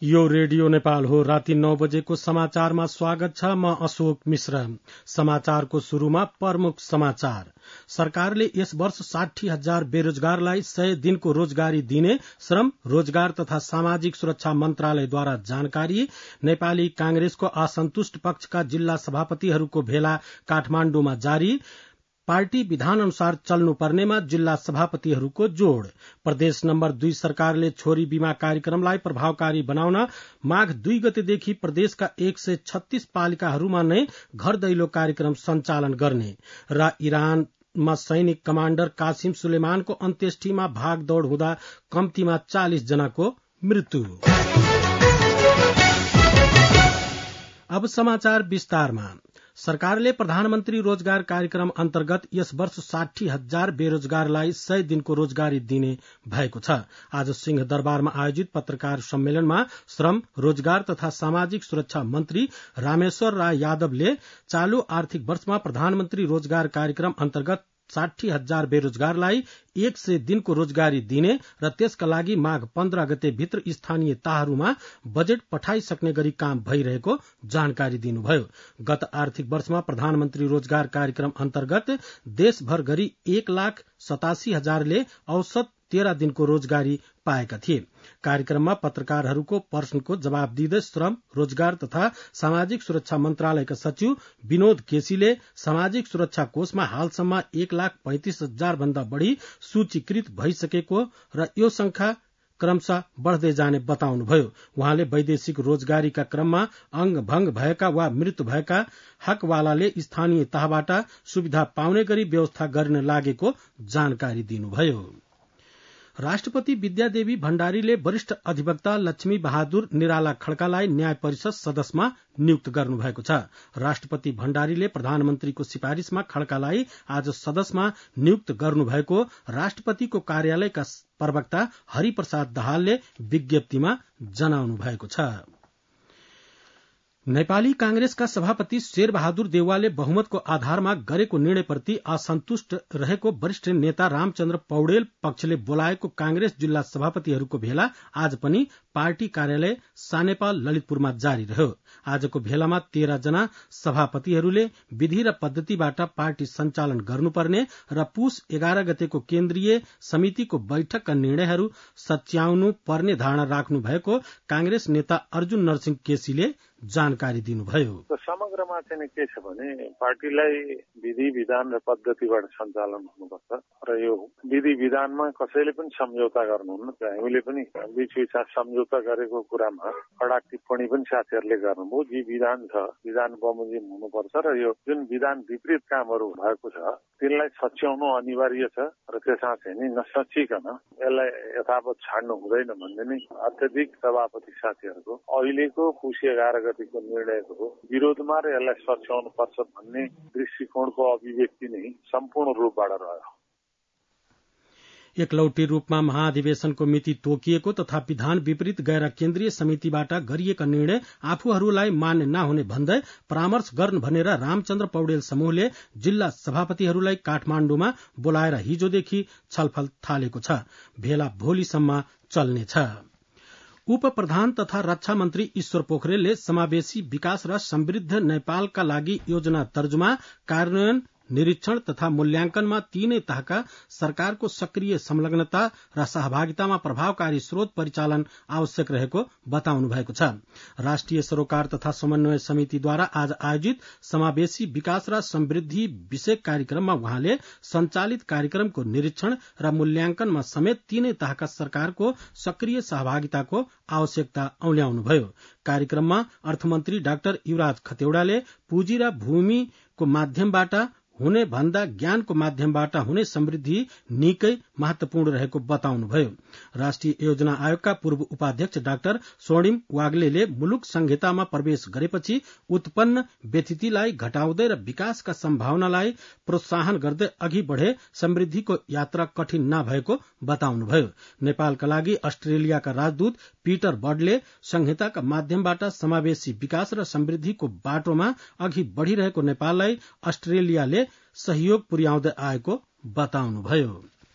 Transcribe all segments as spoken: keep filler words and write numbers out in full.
यो रेडियो नेपाल हो। राति नौ बजेको समाचारमा स्वागत छ। म अशोक मिश्र। समाचारको शुरूमा प्रमुख समाचार। सरकारले यस वर्ष साठी हजार बेरोजगारलाई सय दिनको रोजगारी दिने श्रम, रोजगार तथा सामाजिक सुरक्षा मन्त्रालयद्वारा जानकारी। नेपाली कांग्रेसको असन्तुष्ट पक्षका जिल्ला सभापतिहरूको भेला काठमाण्डुमा जारी। पार्टी विधान अनुसार चल्नुपर्नेमा जिल्ला सभापतिहरूको जोड़। प्रदेश नम्बर दुई सरकारले छोरी बीमा कार्यक्रमलाई प्रभावकारी बनाउन माघ दुई गतेदेखि प्रदेशका एक सय छत्तीस पालिकाहरूमा नै घर दैलो कार्यक्रम सञ्चालन गर्ने र इरानमा सैनिक कमाण्डर कासिम सुलेमानको अन्त्येष्टिमा भागदौड़ हुँदा कम्तीमा चालिस जनाको मृत्यु। अब समाचार विस्तारमा। सरकारले प्रधानमन्त्री रोजगार कार्यक्रम अन्तर्गत यस वर्ष साठी हजार बेरोजगारलाई सय दिनको रोजगारी दिने भएको छ। आज सिंहदरबारमा आयोजित पत्रकार सम्मेलनमा श्रम, रोजगार तथा सामाजिक सुरक्षा मन्त्री रामेश्वर राय यादवले चालू आर्थिक वर्षमा प्रधानमन्त्री रोजगार कार्यक्रम अन्तर्गत साठी हजार बेरोजगारलाई एक सय दिनको रोजगारी दिने र त्यसका लागि माघ पन्ध्र गते भित्र स्थानीय तहहरूमा बजेट पठाइसक्ने गरी काम भइरहेको जानकारी दिनुभयो। गत आर्थिक वर्षमा प्रधानमन्त्री रोजगार कार्यक्रम अन्तर्गत देशभर गरी एक लाख सतासी हजारले औसत तेह्र दिनको रोजगारी पाएका थिए। कार्यक्रममा पत्रकारहरूको प्रश्नको जवाब दिँदै श्रम, रोजगार तथा सामाजिक सुरक्षा मन्त्रालयका सचिव विनोद केसीले सामाजिक सुरक्षा कोषमा हालसम्म एक लाख पैंतिस हजार भन्दा बढ़ी सूचीकृत भइसकेको र यो संख्या क्रमशः बढ़दै जाने बताउनुभयो। उहाँले वैदेशिक रोजगारीका क्रममा अंग भंग भएका वा मृत्यु भएका हकवालाले स्थानीय तहबाट सुविधा पाउने गरी व्यवस्था गर्न लागेको जानकारी दिनुभयो। राष्ट्रपति विद्यादेवी भण्डारीले वरिष्ठ अधिवक्ता लक्ष्मी बहादुर निराला खड्कालाई न्याय परिषद सदस्यमा नियुक्त गर्नुभएको छ। राष्ट्रपति भण्डारीले प्रधानमन्त्रीको सिफारिशमा खड्कालाई आज सदस्यमा नियुक्त गर्नुभएको राष्ट्रपतिको कार्यालयका प्रवक्ता हरिप्रसाद दाहालले विज्ञप्तिमा जनाउनु भएको छ। नेपाली कांग्रेसका सभापति शेरबहादुर देउवाले बहुमतको आधारमा गरेको निर्णयप्रति असन्तुष्ट रहेको वरिष्ठ नेता रामचन्द्र पौडेल पक्षले बोलाएको कांग्रेस जिल्ला सभापतिहरूको भेला आज पनि पार्टी कार्यालय सानेपा ललितपुरमा जारी रह्यो। आजको भेलामा तेह्र जना सभापतिहरूले विधि र पद्धतिबाट पार्टी सञ्चालन गर्नुपर्ने र पुस एघार गतेको केन्द्रीय समितिको बैठकका निर्णयहरू सच्याउनु पर्ने धारणा राख्नु भएको कांग्रेस नेता अर्जुन नरसिंह केसीले जानकारी दिनुभयो। समग्रमा चाहिँ के छ भने पार्टीलाई विधि विधान र पद्धतिबाट सञ्चालन हुनुपर्छ र यो विधि विधानमा कसैले पनि सम्झौता गर्नुहुन्न। हामीले पनि बीच बीचमा सम्झौता गरेको कुरामा कडा टिप्पणी पनि साथीहरूले गर्नुभयो। जी विधान छ, विधान बमोजिम हुनुपर्छ र यो जुन विधान विपरीत कामहरू भएको छ त्यसलाई सच्याउनु अनिवार्य छ र त्यसमा चाहिँ नि नसचिकन यसलाई यथावत छाड्नु हुँदैन भन्ने नै अत्यधिक सभापति साथीहरूको अहिलेको पुस एघार गतिको निर्णयको विरोधमा र यसलाई सच्याउनु पर्छ भन्ने दृष्टिकोणको अभिव्यक्ति नै सम्पूर्ण रूपबाट रह्यो। एकलौटी रूपमा महाधिवेशनको मिति तोकिएको तथा विधान विपरीत गएर केन्द्रीय समितिबाट गरिएका निर्णय आफूहरूलाई मान्य नहुने भन्दै परामर्श गर्न भनेर रामचन्द्र पौडेल समूहले जिल्ला सभापतिहरूलाई काठमाण्डुमा बोलाएर हिजोदेखि छलफल थालेको छ। भेला भोलिसम्म चल्नेछ। उप प्रधान तथा रक्षा मन्त्री ईश्वर पोखरेलले समावेशी विकास र समृद्ध नेपालका लागि योजना तर्जुमा, कार्यान्वयन, निरीक्षण तथा मूल्याङ्कनमा तीनै तहका सरकारको सक्रिय संलग्नता र सहभागितामा प्रभावकारी स्रोत परिचालन आवश्यक रहेको बताउनु भएको छ। राष्ट्रिय सरोकार तथा समन्वय समितिद्वारा आज आयोजित समावेशी विकास र समृद्धि विषय कार्यक्रममा उहाँले सञ्चालित कार्यक्रमको निरीक्षण र मूल्याङ्कनमा समेत तीनै तहका सरकारको सक्रिय सहभागिताको आवश्यकता औल्याउनुभयो। कार्यक्रममा अर्थमन्त्री डाक्टर युवराज खतेौडाले पुँजी र भूमिको माध्यमबाट हुने भन्दा ज्ञानको माध्यमबाट हुने समृद्धि निकै महत्वपूर्ण रहेको बताउनुभयो। राष्ट्रिय योजना आयोगका पूर्व उपाध्यक्ष डाक्टर स्वर्णिम वाग्लेले मुलुक संहितामा प्रवेश गरेपछि उत्पन्न व्यथितिलाई घटाउँदै र विकासका सम्भावनालाई प्रोत्साहन गर्दै अघि बढ़े समृद्धिको यात्रा कठिन नभएको बताउनुभयो। नेपालका लागि अस्ट्रेलियाका राजदूत पीटर बर्डले संहिताका माध्यमबाट समावेशी विकास र समृद्धिको बाटोमा अघि बढ़िरहेको नेपाललाई अस्ट्रेलियाले सहयोग पुर्याउँदै आएको बताउनुभयो।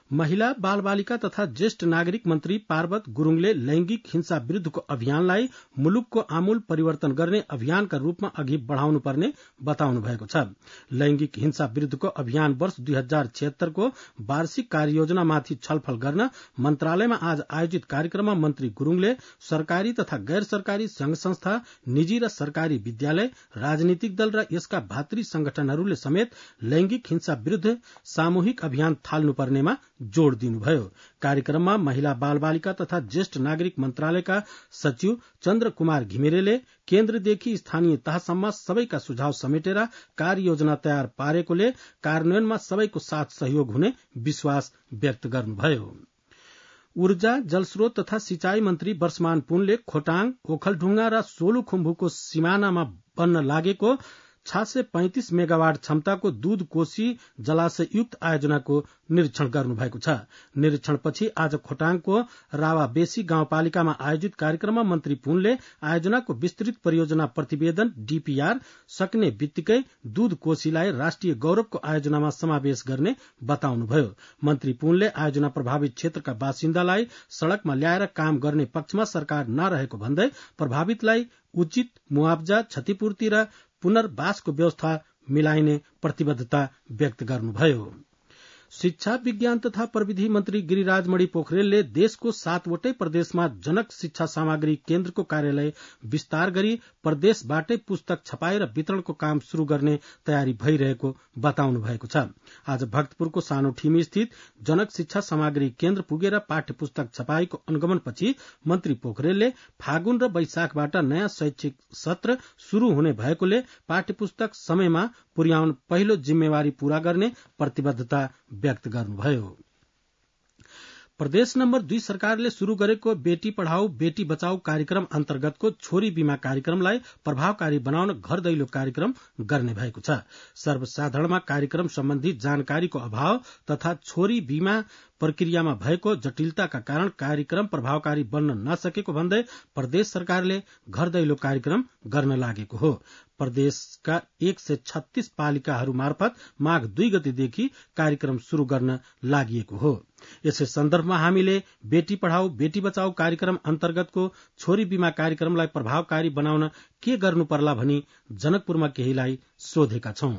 महिला बाल बालिका तथा ज्येष्ठ नागरिक मन्त्री पार्वत गुरूङले लैंगिक हिंसा विरूद्धको अभियानलाई मुलुकको आमूल परिवर्तन गर्ने अभियानका रूपमा अघि बढ़ाउनु पर्ने बताउनु भएको छ। लैंगिक हिंसा विरूद्धको अभियान वर्ष दुई हजार छिहत्तरको वार्षिक कार्ययोजनामाथि छलफल गर्न मन्त्रालयमा आज आयोजित कार्यक्रममा मन्त्री गुरूङले सरकारी तथा गैर सरकारी संघ संस्था, निजी र सरकारी विद्यालय, राजनीतिक दल र यसका भातृ संगठनहरूले समेत लैंगिक हिंसा विरूद्ध सामूहिक अभियान थाल्नुपर्नेमा जोड़ दिनुभयो। कार्यक्रममा महिला बाल बालिका तथा ज्येष्ठ नागरिक मन्त्रालयका सचिव चन्द्र कुमार घिमिरेले केन्द्रदेखि स्थानीय तहसम्म सबैका सुझाव समेटेर कार्ययोजना तयार पारेकोले कार्यान्वयनमा सबैको साथ सहयोग हुने विश्वास व्यक्त गर्नुभयो। ऊर्जा, जलस्रोत तथा सिंचाई मन्त्री वर्षमान पुनले खोटाङ, ओखलढुङ्गा र सोलुखुम्बुको सिमानामा बन्न लागेको छ सय पैंतिस मेगावाट क्षमताको दूध कोशी जलाशययुक्त आयोजनाको निरीक्षण गर्नुभएको छ। निरीक्षणपछि आज खोटाङको रावाबेसी गाउँपालिकामा आयोजित कार्यक्रममा मन्त्री पुनले आयोजनाको विस्तृत परियोजना प्रतिवेदन डीपीआर सक्ने बित्तिकै दूध कोशीलाई राष्ट्रिय गौरवको आयोजनामा समावेश गर्ने बताउनुभयो। मन्त्री पुनले आयोजना प्रभावित क्षेत्रका बासिन्दालाई सड़कमा ल्याएर काम गर्ने पक्षमा सरकार नरहेको भन्दै प्रभावितलाई उचित मुआवजा, क्षतिपूर्ति र पुनर्वासको व्यवस्था मिलाइने प्रतिबद्धता व्यक्त गर्नुभयो। शिक्षा, विज्ञान तथा प्रविधि मन्त्री गिरिराज पोखरेलले देशको सातवटै प्रदेशमा जनक शिक्षा सामग्री केन्द्रको कार्यालय विस्तार गरी प्रदेशबाटै पुस्तक छपाई र वितरणको काम शुरू गर्ने तयारी भइरहेको बताउनु भएको छ। आज भक्तपुरको सानो ठिमी स्थित जनक शिक्षा सामग्री केन्द्र पुगेर पाठ्य पुस्तक छपाईको अनुगमनपछि मन्त्री पोखरेलले फागुन र वैशाखबाट नयाँ शैक्षिक सत्र शुरू हुने भएकोले पाठ्य पुस्तक समयमा पुर्याउन पहिलो जिम्मेवारी पूरा गर्ने प्रतिबद्धता व्यक्त गर्नुभयो। प्रदेश नम्बर दुई सरकारले शुरू गरेको बेटी पढ़ाऊ बेटी बचाऊ कार्यक्रम अन्तर्गतको छोरी बीमा कार्यक्रमलाई प्रभावकारी बनाउन घर दैलो कार्यक्रम गर्ने भएको छ। सर्वसाधारणमा कार्यक्रम सम्बन्धी जानकारीको अभाव तथा छोरी बीमा प्रक्रियामा भएको जटिलताका कारण कार्यक्रम प्रभावकारी बन्न नसकेको भन्दै प्रदेश सरकारले घर दैलो कार्यक्रम गर्न लागेको हो। प्रदेशका एक सय छत्तीस पालिकाहरू मार्फत माघ दुई गतेदेखि कार्यक्रम शुरू गर्न लागिएको हो। यसै सन्दर्भमा हामीले बेटी पढ़ाऊ बेटी बचाऊ कार्यक्रम अन्तर्गतको छोरी बीमा कार्यक्रमलाई प्रभावकारी बनाउन के गर्नु पर्ला भनी जनकपुरमा केहीलाई सोधेका छौं।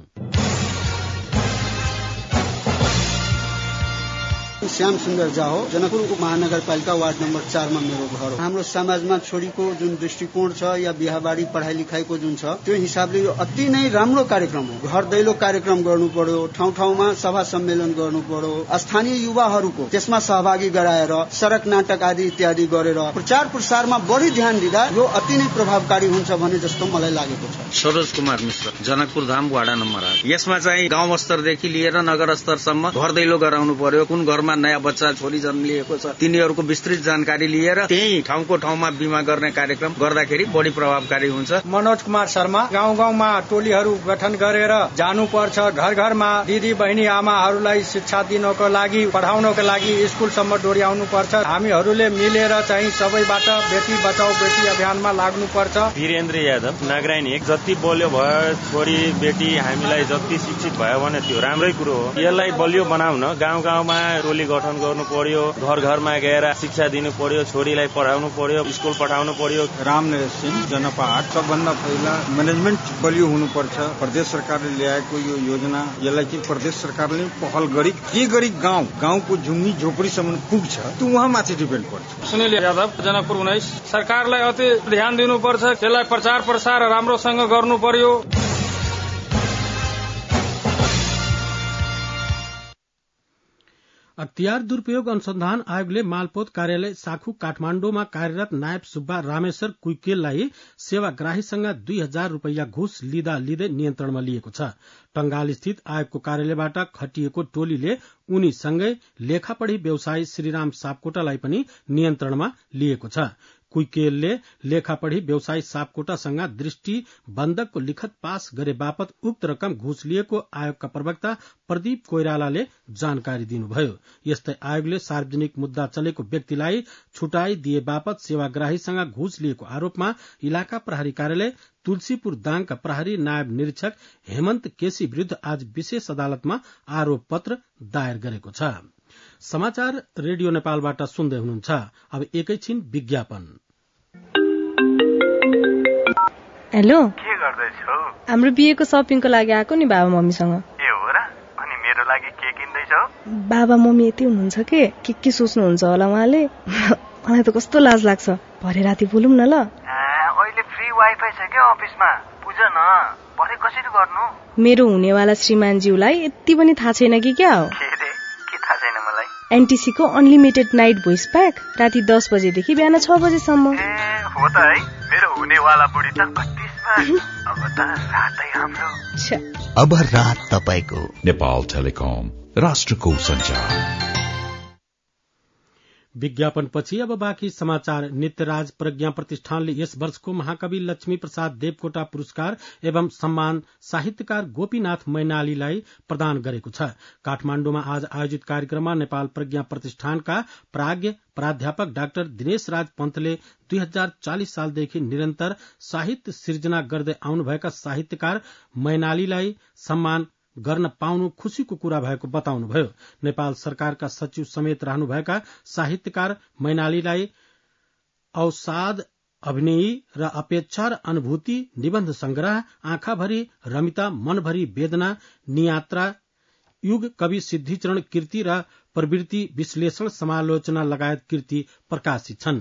श्याम सुन्दर झा हो। जनकपुर महानगरपालिका वार्ड नम्बर चार में मेरो घर हो। हाम्रो समाजमा छोरीको जुन दृष्टिकोण छ या बिहाबारी पढाइ लेखाइको जुन छ त्यो हिसाबले यो अति नै राम्रो कार्यक्रम हो। घर दैलो कार्यक्रम गर्नु पर्यो, ठाउँ ठाउँमा सभा सम्मेलन गर्नु पर्यो, स्थानीय युवाहरूको त्यसमा सहभागी गराएर सडक नाटक आदि इत्यादि गरेर प्रचार प्रसारमा बढी ध्यान दिँदा यो अति नै प्रभावकारी हुन्छ भन्ने जस्तो मलाई लागेको छ। सरोज कुमार मिश्र, जनकपुर धाम वाडा नम्बर आठ। यसमा चाहिँ गाउँ स्तरदेखि लिएर नगर स्तरसम्म घर दैलो गराउनु पर्यो। कुन घरमा नयाँ बच्चा छोरी जन्म लिएको छ तिनीहरूको विस्तृत जानकारी लिएर त्यही ठाउँको ठाउँमा बीमा गर्ने कार्यक्रम गर्दाखेरि बढी प्रभावकारी हुन्छ। मनोज कुमार शर्मा, गाउँ गाउँमा टोलीहरू गठन गरेर जानुपर्छ। घर घरमा दिदी बहिनी आमाहरूलाई शिक्षा दिनको लागि पढाउनको लागि स्कुलसम्म डोर्याउनु पर्छ। हामीहरूले मिलेर चाहिँ सबैबाट बेटी बचाऊ बेटी अभियानमा लाग्नुपर्छ। वीरेन्द्र यादव, नागरायणी एक। जति बलियो भयो छोरी बेटी हामीलाई जति शिक्षित भयो भने त्यो राम्रै कुरो हो। यसलाई बलियो बनाउन गाउँ गाउँमा टोली गठन गर्नु पर्यो, घर घरमा गएर शिक्षा दिनु पर्यो, छोरीलाई पढाउनु पर्यो, स्कुल पठाउनु पर्यो। रामनगर सिंह, जनपहाट। सबभन्दा पहिला म्यानेजमेन्ट बलियो हुनुपर्छ। प्रदेश सरकारले ल्याएको यो योजना यसलाई चाहिँ प्रदेश सरकारले पहल गरी के गरी गाउँ गाउँको झुम्मी झोपडीसम्म पुग्छ त्यो उहाँ माथि डिपेन्ड पर्छ। सुनिल यादव, जनकपुर उन्नाइस। सरकारलाई अति ध्यान दिनुपर्छ, त्यसलाई प्रचार प्रसार राम्रोसँग गर्नु पर्यो। अख्तियार दुरूपयोग अनुसन्धान आयोगले मालपोत कार्यालय साखु काठमाण्डुमा कार्यरत नायब सुब्बा रामेश्वर कुइकेललाई सेवाग्राहीसँग दुई हजार रूपियाँ घुस लिँदा लिँदै नियन्त्रणमा लिएको छ। टंगाल स्थित आयोगको कार्यालयबाट खटिएको टोलीले उनीसँगै लेखापढी व्यवसायी श्रीराम सापकोटालाई पनि नियन्त्रणमा लिएको छ। कुइकेलले लेखापढी व्यवसायी सापकोटासँग दृष्टि बन्धकको लिखत पास गरे बापत उक्त रकम घुस लिएको आयोगका प्रवक्ता प्रदीप कोइरालाले जानकारी दिनुभयो। यस्तै आयोगले सार्वजनिक मुद्दा चलेको व्यक्तिलाई छुटाई दिए बापत सेवाग्राहीसँग घुस लिएको आरोपमा इलाका प्रहरी कार्यालय तुलसीपुर दाङका प्रहरी नायब निरीक्षक हेमन्त केसी विरूद्ध आज विशेष अदालतमा आरोप पत्र दायर गरेको छ। समाचार रेडियो नेपालबाट सुन्दै हुनुहुन्छ। अब एकैछिन विज्ञापन। हेलो, के गर्दैछौ? हाम्रो बिहेको सपिङको लागि आएको नि बाबा मम्मीसँग। ए हो र? अनि मेरो लागि के किन्दैछौ? बाबा मम्मी यति हुनुहुन्छ के के के सोच्नुहुन्छ होला उहाँले। मलाई त कस्तो लाज लाग्छ। भरे राति बोलौँ न ल। अहिले फ्री वाइफाई छ के अफिसमा, बुझ न। भरे कसरी गर्नु? मेरो हुनेवाला श्रीमानज्यूलाई यति पनि थाहा छैन कि क्या हो? के रे? के थाहा छैन मलाई? एनटीसी को अनलिमिटेड नाइट भोइस प्याक राति दस बजेदेखि बिहान छ बजेसम्म। ए हो त है, मेरो हुनेवाला बुढी त कतिसमा। अब त रातै हाम्रो। अब रात तपाईको। नेपाल टेलिकम, राष्ट्रको सञ्चार। विज्ञापन पछि अब बाँकी समाचार। नित्यराज प्रज्ञा प्रतिष्ठानले यस वर्षको महाकवि लक्ष्मी प्रसाद देवकोटा पुरस्कार एवं सम्मान साहित्यकार गोपीनाथ मैनालीलाई प्रदान गरेको छ। काठमाण्डुमा आज आयोजित कार्यक्रममा नेपाल प्रज्ञा प्रतिष्ठानका प्राज्ञ प्राध्यापक डाक्टर दिनेश राज पन्तले दुई हजार चालिस सालदेखि निरन्तर साहित्य सिर्जना गर्दै आउनुभएका साहित्यकार मैनालीलाई सम्मान गर्न पाउनु खुशीको कुरा भएको बताउनुभयो। नेपाल सरकारका सचिव समेत रहनुभएका साहित्यकार मैनालीलाई अवसाद, अभिनयी र अपेक्षा र अनुभूति, निबन्ध संग्रह, आँखाभरि रमिता, मनभरि वेदना, नियात्रा, युग, कवि सिद्धिचरण कृति र प्रवृत्ति विश्लेषण समालोचना लगायत कृति प्रकाशित छन्।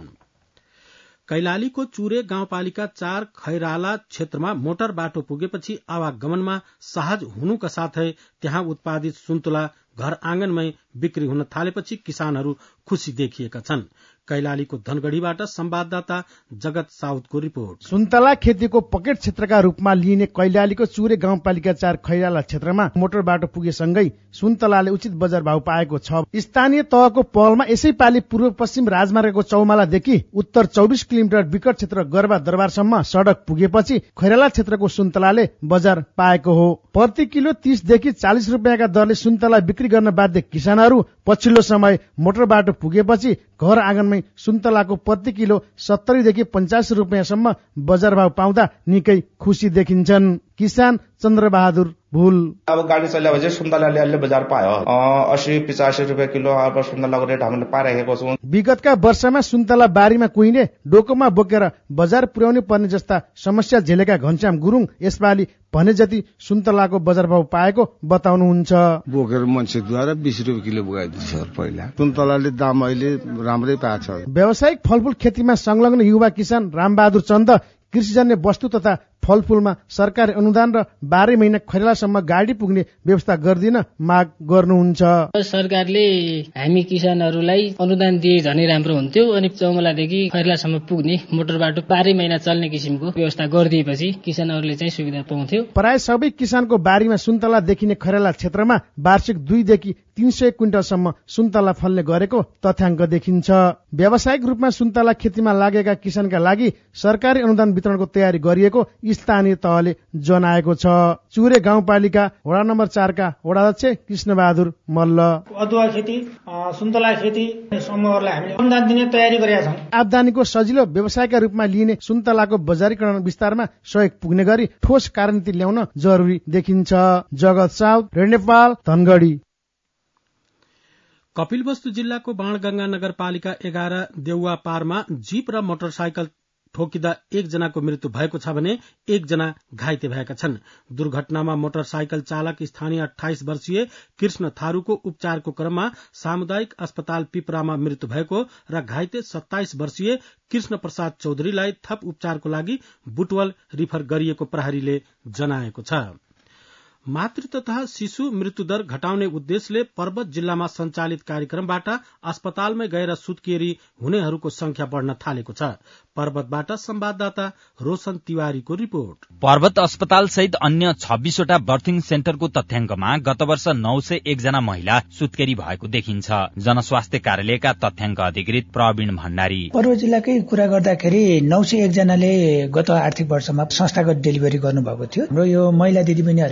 कैलालीको चुरे गाउँपालिका चार खैराला क्षेत्रमा मोटर बाटो पुगेपछि आवागमनमा सहज हुनुका साथै त्यहाँ उत्पादित सुन्तला घर आँगनमै बिक्री हुन थालेपछि किसानहरू खुशी देखिएका छन्। कैलालीको धनगढ़ीबाट संवाददाता जगत साउदको रिपोर्ट। सुन्तला खेतीको पकेट क्षेत्रका रूपमा लिइने कैलालीको चुरे गाउँपालिका चार खैराला क्षेत्रमा मोटर बाटो पुगेसँगै सुन्तलाले उचित बजार भाव पाएको छ। स्थानीय तहको पहलमा यसै पालि पूर्व पश्चिम राजमार्गको चौमालादेखि उत्तर चौबिस किलोमिटर विकट क्षेत्र गरबा दरबारसम्म सड़क पुगेपछि खैराला क्षेत्रको सुन्तलाले बजार पाएको हो। प्रति किलो तीसदेखि चालिस रुपियाँका दरले सुन्तला बिक्री गर्न बाध्य किसानहरू पछिल्लो समय मोटर बाटो पुगेपछि घर आँगनमै सुन्तलाको प्रति किलो सत्तरीदेखि पञ्चासी रुपियाँसम्म बजार भाव पाउँदा निकै खुसी देखिन्छन्। किसान चन्द्रबहादुर भूल अब गाडी चलेपछि सुन्तलाले अलि बजार पायो। अस्सी पचासी रुपियाँ किलो अब सुन्तलाको रेट हामीले पाइरहेको छौँ। विगतका वर्षमा सुन्तला बारीमा कुहिने, डोकोमा बोकेर बजार पुर्याउनु पर्ने जस्ता समस्या झेलेका घनश्याम गुरुङ यसपालि भने जति सुन्तलाको बजार भाव पाएको बताउनुहुन्छ। बोकेर मान्छेद्वारा बीस रुपियाँ किलो बोकाइदिन्छ। पहिला सुन्तलाले दाम अहिले राम्रै पाएको छ। व्यावसायिक फलफूल खेतीमा संलग्न युवा किसान रामबहादुर चन्द कृषिजन्य वस्तु तथा फलफूलमा सरकारी अनुदान र बाह्रै महिना खैरालासम्म गाडी पुग्ने व्यवस्था गरिदिन माग गर्नुहुन्छ। सरकारले हामी किसानहरूलाई अनुदान दिए झनै राम्रो हुन्थ्यो। अनि चौमलादेखि खैरालासम्म पुग्ने मोटर बाटो बाह्रै महिना चल्ने किसिमको व्यवस्था गरिदिएपछि किसानहरूले चाहिँ सुविधा पाउँथ्यो। प्राय सबै किसानको बारीमा सुन्तला देखिने खैराला क्षेत्रमा वार्षिक दुईदेखि तीन सय क्विन्टलसम्म सुन्तला फल्ने गरेको तथ्याङ्क देखिन्छ। व्यावसायिक रूपमा सुन्तला खेतीमा लागेका किसानका लागि सरकारी अनुदान वितरणको तयारी गरिएको स्थानीय तहले जनाएको छ। चुरे गाउँपालिका वडा नम्बर चारका वडाध्यक्ष कृष्ण बहादुर मल्ल अदुवा खेती, सुन्तला खेती समूहहरूलाई हामीले अनुदान दिने तयारी गरेका छौँ। आम्दानीको सजिलो व्यवसायका रूपमा लिइने सुन्तलाको बजारीकरण विस्तारमा सहयोग पुग्ने गरी ठोस कार्यनीति ल्याउन जरुरी देखिन्छ। जगत साउद, रेडियो नेपाल, धनगढ़ी। कपिलवस्तु जिल्लाको बाणगंगा नगरपालिका एघार देउवा पारमा जीप र मोटरसाइकल ठोकिँदा एकजनाको मृत्यु भएको छ भने एकजना घाइते भएका छन्। दुर्घटनामा मोटरसाइकल चालक स्थानीय अठाइस वर्षीय कृष्ण थारूको उपचारको क्रममा सामुदायिक अस्पताल पिपरामा मृत्यु भएको र घाइते सत्ताइस वर्षीय कृष्ण प्रसाद चौधरीलाई थप उपचारको लागि बुटवल रिफर गरिएको प्रहरीले जनाएको छ। मातृ तथा शिशु मृत्युदर घटाउने उद्देश्यले पर्वत जिल्लामा सञ्चालित कार्यक्रमबाट अस्पतालमै गएर सुत्केरी हुनेहरूको संख्या बढ्न थालेको छ। पर्वतबाट संवाददाता रोशन तिवारीको रिपोर्ट। पर्वत अस्पताल सहित अन्य छब्बीसवटा बर्थिङ सेन्टरको तथ्याङ्कमा गत वर्ष नौ सय एकजना महिला सुत्केरी भएको देखिन्छ। जनस्वास्थ्य कार्यालयका तथ्याङ्क अधिकृत प्रवीण भण्डारी पर्वत जिल्लाकै कुरा गर्दाखेरि नौ सय एकजनाले गत आर्थिक वर्षमा संस्थागत डेलिभरी गर्नुभएको थियो। हाम्रो यो महिला दिदीबहिनीहरूमा आएको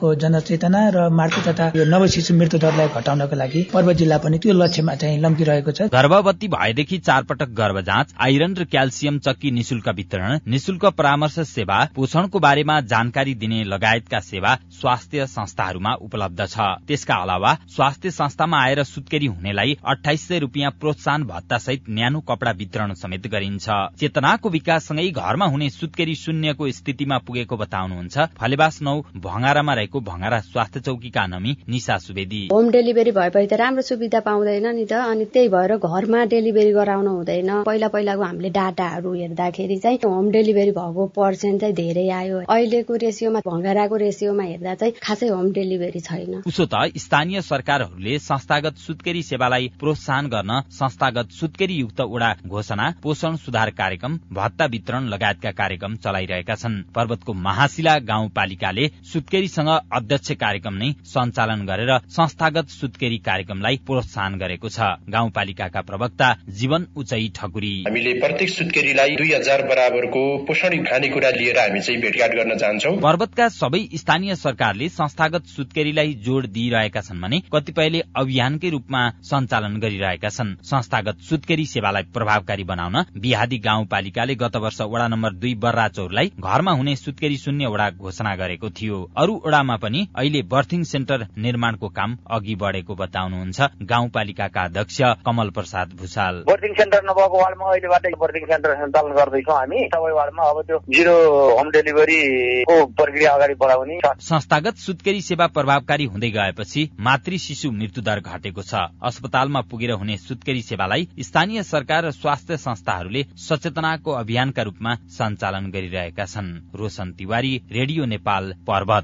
महिलाहरूको जनचेतना र मातृ तथा यो नवशिशु मृत्यु दरलाई घटाउनको लागि पर्वत जिल्ला पनि त्यो लक्ष्यमा चाहिँ लम्किरहेको छ। गर्भवती भएदेखि चार पटक गर्भ जाँच, आइरन र क्याल्सियम चक्की निशुल्क वितरण, निशुल्क परामर्श सेवा, पोषणको बारेमा जानकारी दिने लगायतका सेवा स्वास्थ्य संस्थाहरूमा उपलब्ध छ। त्यसका अलावा स्वास्थ्य संस्थामा आएर सुत्केरी हुनेलाई अठाइस सय रुपियाँ प्रोत्साहन भत्ता सहित न्यानो कपडा वितरण समेत गरिन्छ। चेतनाको विकाससँगै घरमा हुने सुत्केरी शून्यको स्थितिमा पुगेको बताउनुहुन्छ फलेवास नौ भंगारामा रहेको भंगारा स्वास्थ्य चौकीका नमी निशा सुवेदी। होम डेलिभरी भएपछि त राम्रो सुविधा पाउँदैन नि त, अनि त्यही भएर घरमा डेलिभरी गराउन हुँदैन। पहिला पहिलाको हामीले डाटाहरू हेर्दाखेरि चाहिँ होम डेलिभरी भएको पर्सेन्ट चाहिँ धेरै आयो। अहिलेको रेसियोमा भंगाराको रेसियोमा हेर्दा चाहिँ खासै होम डेलिभरी छैन। उसो त स्थानीय सरकारहरूले संस्थागत सुत्केरी सेवालाई प्रोत्साहन गर्न संस्थागत सुत्केरी युक्त वडा घोषणा, पोषण सुधार कार्यक्रम, भत्ता वितरण लगायतका कार्यक्रम चलाइरहेका छन्। पर्वतको महाशिला गाउँपालिकाले सुत्केरीसँग अध्यक्ष कार्यक्रम नै सञ्चालन गरेर संस्थागत सुत्केरी कार्यक्रमलाई प्रोत्साहन गरेको छ। गाउँपालिकाका प्रवक्ता जीवन उचै ठकुरी, हामीले प्रत्येक सुत्केरीलाई दुई हजार बराबरको पोषण खानेकुरा लिएर हामी चाहिँ भेटघाट गर्न चाहन्छौं। पर्वतका सबै स्थानीय सरकारले संस्थागत सुत्केरीलाई जोड़ दिइरहेका छन् भने कतिपयले अभियानकै रूपमा सञ्चालन गरिरहेका छन्। संस्थागत सुत्केरी सेवालाई प्रभावकारी बनाउन बिहादी गाउँपालिकाले गत वर्ष वडा नम्बर दुई बर्राचौरलाई घरमा हुने सुत्केरी शून्य वडा घोषणा गरेको थियो। अरू वडामा पनि अहिले बर्थिङ सेन्टर निर्माणको काम अघि बढेको बताउनुहुन्छ गाउँपालिकाका अध्यक्ष कमल प्रसाद भुषाल। बर्थिङ सेन्टर नभएको वार्डमा अहिलेबाट बर्थिङ सेन्टर सञ्चालन गर्दैछौँ हामी। सबै वार्डमा अब त्यो जिरो होम डेलिभरीको प्रक्रिया अगाडि बढाउने। संस्थागत सुत्केरी सेवा प्रभावकारी हुँदै गएपछि मातृ शिशु मृत्युदर घटेको छ। अस्पतालमा पुगेर हुने सुत्केरी सेवालाई स्थानीय सरकार र स्वास्थ्य संस्थाहरूले सचेतनाको अभियानका रूपमा सञ्चालन गरिरहेका छन्। रोशन तिवारी, रेडियो नेपाल, पर्वत।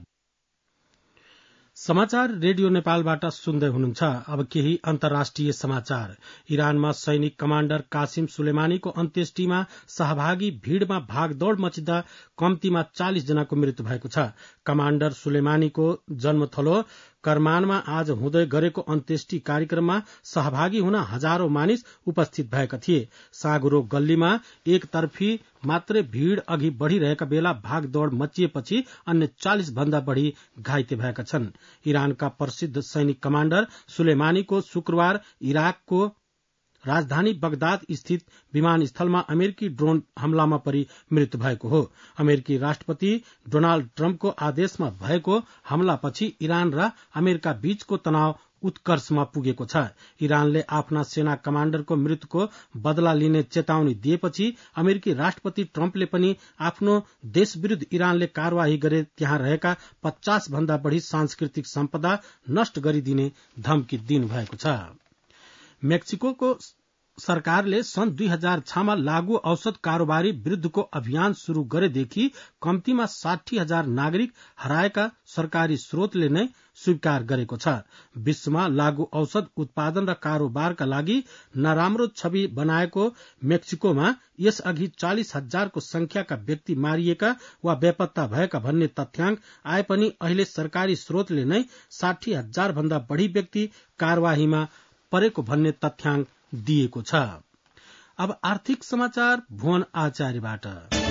समाचार रेडियो नेपालबाट सुन्दै हुनुहुन्छ। अब केही अन्तर्राष्ट्रिय समाचार। इरानमा सैनिक कमाण्डर कासिम सुलेमानीको अन्त्येष्टिमा सहभागी भीड़मा भागदौड़ मचिँदा कम्तीमा चालिस जनाको मृत्यु भएको छ। कमाण्डर सुलेमानीको जन्मथलो करमानमा आज हुँदै गरेको अन्त्येष्टि कार्यक्रममा सहभागी हुन हजारौं मानिस उपस्थित भएका थिए। सागुरो गल्लीमा एकतर्फी मात्रै भीड़ अघि बढ़िरहेका बेला भागदौड़ मचिएपछि अन्य चालिस भन्दा बढ़ी घाइते भएका छन्। इरानका प्रसिद्ध सैनिक कमाण्डर सुलेमानीको शुक्रबार इराकको राजधानी बगदाद स्थित विमानस्थलमा अमेरिकी ड्रोन हमलामा परि मृत्यु भएको हो। अमेरिकी राष्ट्रपति डोनाल्ड ट्रम्पको आदेशमा भएको हमलापछि इरान र अमेरिका बीचको तनाव उत्कर्षमा पुगेको छ। इरानले आफ्ना सेना कमाण्डरको मृत्युको बदला लिने चेतावनी दिएपछि अमेरिकी राष्ट्रपति ट्रम्पले पनि आफ्नो देश विरूद्ध इरानले कार्यवाही गरे त्यहाँ रहेका पचास भन्दा बढ़ी सांस्कृतिक सम्पदा नष्ट गरिदिने धम्की दिनुभएको छ। मेक्सिको सरकारले सन् दुई हजार छमा लागू औषध कारोबारी विरूद्धको अभियान शुरू गरेदेखि कम्तीमा साठी हजार नागरिक हराएका सरकारी स्रोतले नै स्वीकार गरेको छ। विश्वमा लागू औषध उत्पादन र कारोबारका लागि नराम्रो छवि बनाएको मेक्सिकोमा यसअघि चालिस हजारको संख्याका व्यक्ति मारिएका वा बेपत्ता भएका भन्ने तथ्याङ्क आए पनि अहिले सरकारी स्रोतले नै साठी हजार भन्दा बढ़ी व्यक्ति कार्यवाहीमा परेको भन्ने तथ्याङ्क दिएको छ। अब आर्थिक समाचार भुवन आचार्यबाट।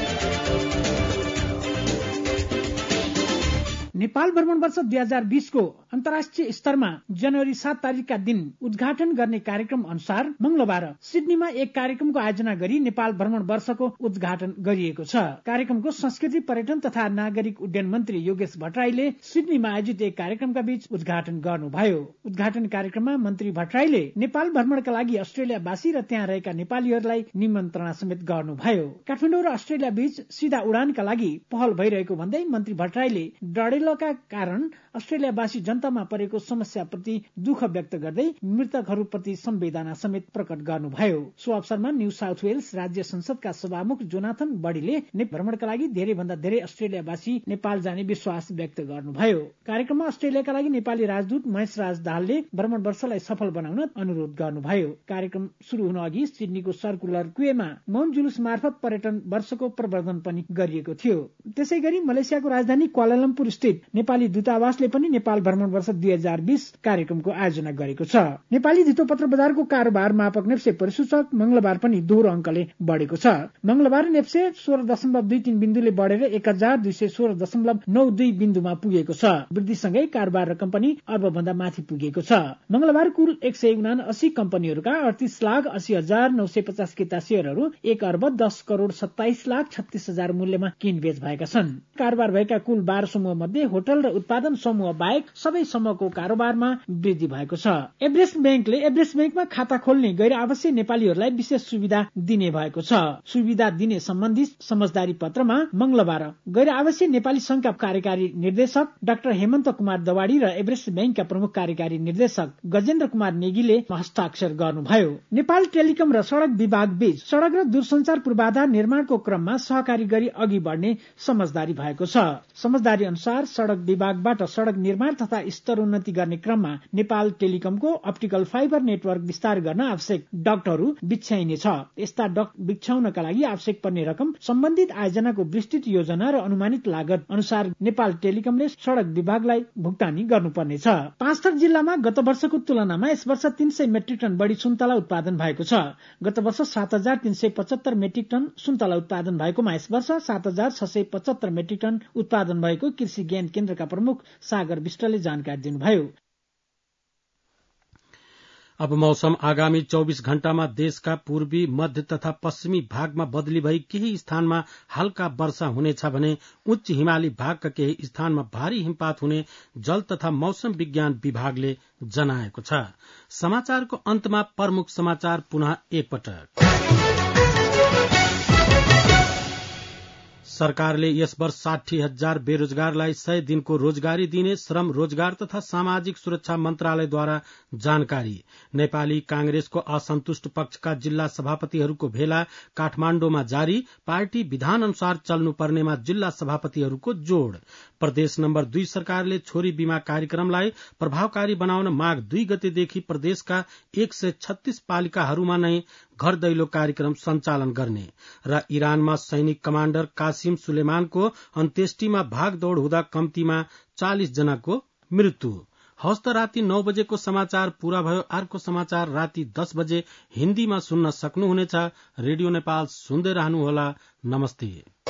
नेपाल भ्रमण वर्ष दुई हजार बीसको अन्तर्राष्ट्रिय स्तरमा जनवरी सात तारिकका दिन उद्घाटन गर्ने कार्यक्रम अनुसार मंगलबार सिडनीमा एक कार्यक्रमको आयोजना गरी नेपाल भ्रमण वर्षको उद्घाटन गरिएको छ। कार्यक्रमको संस्कृति पर्यटन तथा नागरिक उड्डयन मन्त्री योगेश भट्टराईले सिडनीमा आयोजित एक कार्यक्रमका बीच उद्घाटन गर्नुभयो। उद्घाटन कार्यक्रममा मन्त्री भट्टराईले नेपाल भ्रमणका लागि अस्ट्रेलियावासी र त्यहाँ रहेका नेपालीहरूलाई निमन्त्रणा समेत गर्नुभयो। काठमाडौँ र अस्ट्रेलिया बीच सीधा उडानका लागि पहल भइरहेको भन्दै मन्त्री भट्टराईले डडेलका कारण अस्ट्रेलियावासी जनतामा परेको समस्याप्रति दुःख व्यक्त गर्दै मृतकहरूप्रति संवेदना समेत प्रकट गर्नुभयो। सो अवसरमा न्यू साउथ वेल्स राज्य संसदका सभामुख जोनाथन बडीले भ्रमणका लागि धेरै भन्दा धेरै अस्ट्रेलियावासी नेपाल जाने विश्वास व्यक्त गर्नुभयो। कार्यक्रममा अस्ट्रेलियाका लागि नेपाली राजदूत महेश राज दाहालले भ्रमण वर्षलाई सफल बनाउन अनुरोध गर्नुभयो। कार्यक्रम शुरू हुन अघि सिडनीको सर्कुलर क्वेमा मौन जुलुस मार्फत पर्यटन वर्षको प्रवर्धन पनि गरिएको थियो। त्यसै गरी मलेसियाको राजधानी क्वालालम्पुर स्थित नेपाली दूतावासले जसले पनि नेपाल भ्रमण वर्ष दुई हजार बीस कार्यक्रमको आयोजना गरेको छ। नेपाली धितोपत्र बजारको कारोबार मापक नेप्से परिसूचक मंगलबार पनि दोहोरो अंकले बढ़ेको छ। मंगलबार नेप्से सोह्र दशमलव दुई तीन बिन्दुले बढ़ेर एक हजार दुई सय सोह्र दशमलव नौ दुई बिन्दुमा पुगेको छ। वृद्धिसँगै कारोबार रकम पनि अर्बभन्दा माथि पुगेको छ। मंगलबार कुल एक सय उनासी कम्पनीहरूका अडतीस लाख अस्सी हजार नौ सय पचास किता शेयरहरू एक अर्ब दस करोड़ सत्ताइस लाख छत्तीस हजार मूल्यमा किनबेच भएका छन्। कारोबार भएका कुल बाह्र समूह मध्ये होटल र उत्पादन समूह बाहेक सबै समूहको कारोबारमा वृद्धि भएको छ। एभरेस्ट ब्याङ्कले एभरेस्ट ब्याङ्कमा खाता खोल्ने गैर आवासीय नेपालीहरूलाई विशेष सुविधा दिने भएको छ। सुविधा दिने सम्बन्धी समझदारी पत्रमा मंगलबार गैर आवासीय नेपाली संघका कार्यकारी निर्देशक डाक्टर हेमन्त कुमार दवाडी र एभरेस्ट ब्याङ्कका प्रमुख कार्यकारी निर्देशक गजेन्द्र कुमार नेगीले हस्ताक्षर गर्नुभयो। नेपाल टेलिकम र सड़क विभाग बीच सड़क र दूरसञ्चार पूर्वाधार निर्माणको क्रममा सहकारी गरी अघि बढ़ने समझदारी भएको छ। समझदारी अनुसार सड़क विभागबाट सड़क निर्माण तथा स्तरोन्नति गर्ने क्रममा नेपाल टेलिकमको अप्टिकल फाइबर नेटवर्क विस्तार गर्न आवश्यक डक्टहरू बिछ्याइनेछ। यस्ता डक्ट बिछ्याउनका लागि आवश्यक पर्ने रकम सम्बन्धित आयोजनाको विस्तृत योजना र अनुमानित लागत अनुसार नेपाल टेलिकमले सड़क विभागलाई भुक्तानी गर्नुपर्नेछ। पाँचथर जिल्लामा गत वर्षको तुलनामा यस वर्ष तीन सय मेट्रिक टन बढ़ी सुन्तला उत्पादन भएको छ। गत वर्ष सात हजार तीन सय पचहत्तर मेट्रिक टन सुन्तला उत्पादन भएकोमा यस वर्ष सात हजार छ सय पचहत्तर मेट्रिक टन उत्पादन भएको कृषि ज्ञान केन्द्रका प्रमुख सागर विष्टले जानकारी दिनुभयो। अब मौसम। आगामी चौबीस घण्टामा देशका पूर्वी मध्य तथा पश्चिमी भागमा बदली भई केही स्थानमा हल्का वर्षा हुनेछ भने उच्च हिमाली भागका केही स्थानमा भारी हिमपात हुने जल तथा मौसम विज्ञान विभागले जनाएको छ। समाचारको अन्तमा प्रमुख समाचार पुनः एकपटक। सरकारले यस वर्ष साठी हजार बेरोजगारलाई सय दिनको रोजगारी दिने श्रम रोजगार तथा सामाजिक सुरक्षा मन्त्रालयद्वारा जानकारी। नेपाली कांग्रेसको असन्तुष्ट पक्षका जिल्ला सभापतिहरूको भेला काठमाण्डुमा जारी। पार्टी विधान अनुसार चल्नुपर्नेमा जिल्ला सभापतिहरूको जोड़। प्रदेश नम्बर दुई सरकारले छोरी बीमा कार्यक्रमलाई प्रभावकारी बनाउन माघ दुई गतेदेखि प्रदेशका एक सय छत्तीस पालिकाहरूमा नै घर दैलो कार्यक्रम सञ्चालन गर्ने र इरानमा सैनिक कमाण्डर कासिम सुलेमानको अन्त्येष्टिमा भागदौड़ हुँदा कम्तीमा चालिस जनाको मृत्यु। हस्त राति नौ बजेको समाचार पूरा भयो। अर्को समाचार राति दस बजे हिन्दीमा सुन्न सक्नुहुनेछ। रेडियो नेपाल सुन्दै रहनुहोला। नमस्ते।